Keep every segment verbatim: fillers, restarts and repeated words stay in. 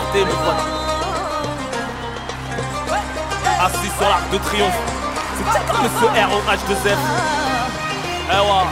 liberté, mon pote. Assis sur l'arc de triomphe. C'est comme ce R O H deux F. Eh ouais.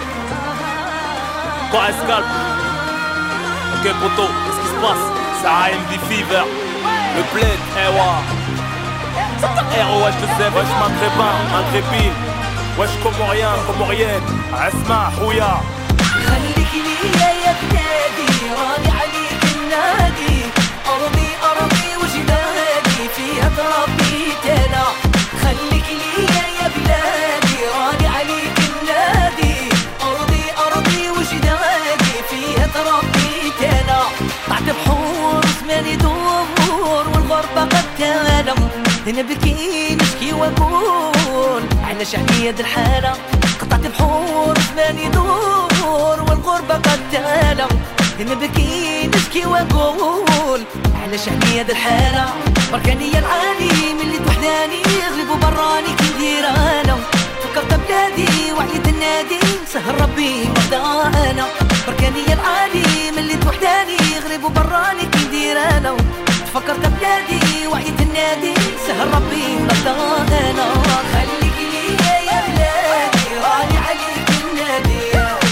Quoi, escalpe. Ok, poto, qu'est-ce qui se passe? C'est A M D Fever. Le bled, eh ouais. C'est R O H deux F, wesh maghrébin, maghrébine. Wesh comorien, comorienne. Asma, Houya. خليك ليا يا بلادي راضي عليك النادي أرضي أرضي وجدادي فيها تربيت أنا خليك ليا يا بلادي راضي عليك النادي أرضي أرضي وجدادي فيها تربيت أنا طلعت بحور زماني دور والغربة قد تالم نبكي نشكي وأقول على شعبية الحالة قطعت بحور زماني دور والغربة قد تالم نبكي نشكي واقول على شعبية ذا الحالة بركاني العالي من اللي توحداني غلبوا براني كي ندير انا فكرت بلادي وعيت النادي سهر ربي وحدة انا بركاني العالي من اللي توحداني غلبوا براني كي ندير انا فكرت بلادي وعيت النادي سهر ربي وحدة انا خليك ليا يا بلادي راني عليك النادي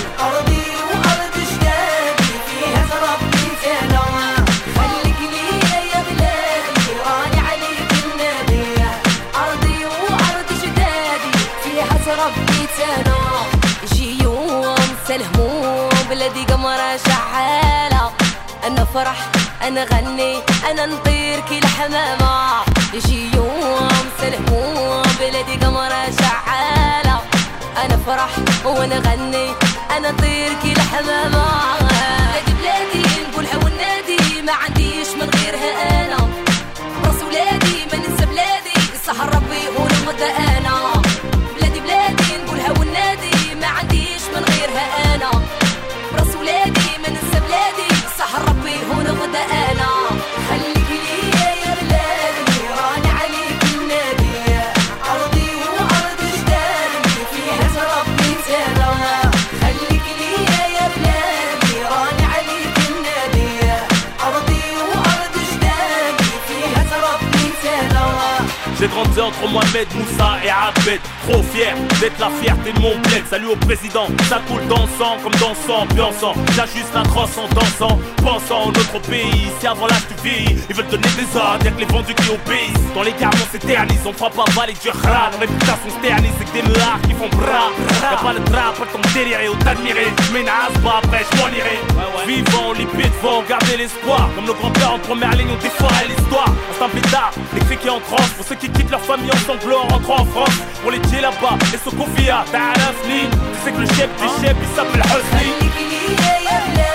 ربيتنا يجي يوم سلهموم بلادي قمرة شعالة أنا فرح أنا غني أنا نطير كي الحمامة يجي يوم سلهموم بلادي قمرة شعالة أنا فرح وأنا غني أنا نطير كي الحمامة بلادي بلادي نقولها والنادي ما عنديش من غيرها أنا راس ولادي ما ننسى بلادي سهر ربي ونغدا أنا بلادي نقولها والنادي ما عنديش من غيرها انا راس ولادي ما ننسى بلادي سهر ربي هون غدا انا خليك ليا يا بلادي راني عليك النادي ارضي وارض جدادي فيها تربيت انا خليك ليا يا بلادي راني عليك النادي ارضي وارض جدادي فيها تربيت انا. J'ai grandi entre Mohamed, Moussa et Abed. Trop fier d'être la fierté de mon bled. Salut au président, ça coule dans le sang comme dans son ambiançant. J'ajuste la crosse en dansant, pensant à notre pays. Si avant l'âge tu vis, ils veulent donner des ordres, y'a que les vendus qui obéissent. Dans les gardes on s'éternise, on fera pas valer du khran. La réputation s'éternise, c'est que des meurs qui font bras. Y'a pas le drap, pas ton déliré ou t'admirer. J'mets une race, pas après j'm'en irai. Vivant, lipide, devant, garder l'espoir. Comme nos grands-pères en première ligne ont déforé l'histoire. Instant plus tard, les cris qui entrent pour ceux qui quittent leur famille en sanglots en rentrant en France. Pour les tiens là-bas, et ce Kofia, t'as un infini. Tu sais que le chef du chef il s'appelle Hosni.